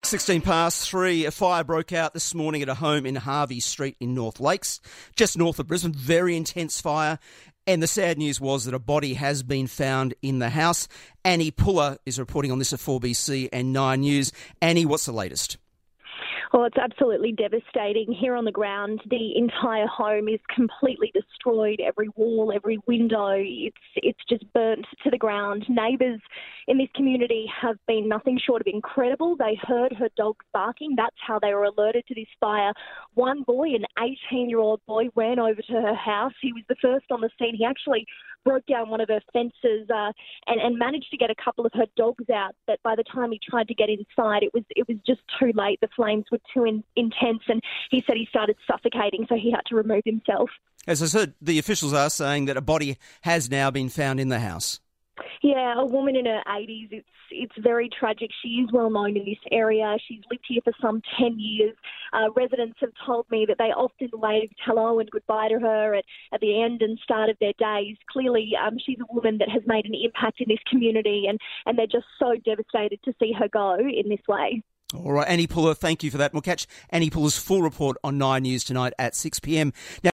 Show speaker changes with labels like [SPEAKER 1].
[SPEAKER 1] 16 past 3, a fire broke out this morning at a home in Harvey Street in North Lakes, just north of Brisbane. Very intense fire. And the sad news was that a body has been found in the house. Annie Puller is reporting on this at 4BC and 9 News. Annie, what's the latest?
[SPEAKER 2] Well, it's absolutely devastating. Here on the ground, the entire home is completely destroyed. Every wall, every window, it's just burnt to the ground. Neighbours in this community have been nothing short of incredible. They heard her dogs barking. That's how they were alerted to this fire. One boy, an 18-year-old boy, ran over to her house. He was the first on the scene. He actually broke down one of her fences and managed to get a couple of her dogs out. But by the time he tried to get inside, it was just too late. The flames were too intense, and he said he started suffocating, so he had to remove himself.
[SPEAKER 1] As I said, the officials are saying that a body has now been found in the house.
[SPEAKER 2] Yeah, a woman in her 80s. It's very tragic. She is well known in this area. She's lived here for some 10 years. Residents have told me that they often wave hello and goodbye to her at the end and start of their days. Clearly, she's a woman that has made an impact in this community, and they're just so devastated to see her go in this way.
[SPEAKER 1] All right, Annie Puller, thank you for that. We'll catch Annie Puller's full report on 9 News tonight at 6 p.m. Now,